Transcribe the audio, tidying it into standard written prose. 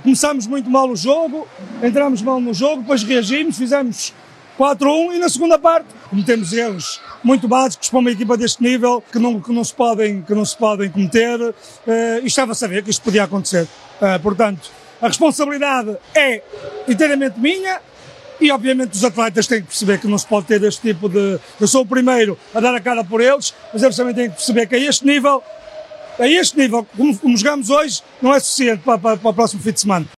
começámos muito mal o jogo, entramos mal no jogo, depois reagimos, fizemos 4-1 e na segunda parte cometemos erros muito básicos para uma equipa deste nível que não se podem cometer e estava a saber que isto podia acontecer. Portanto, a responsabilidade é inteiramente minha e obviamente os atletas têm que perceber que não se pode ter este tipo de... Eu sou o primeiro a dar a cara por eles, mas eles também têm que perceber que a este nível, como jogamos hoje, não é suficiente para o próximo fim de semana.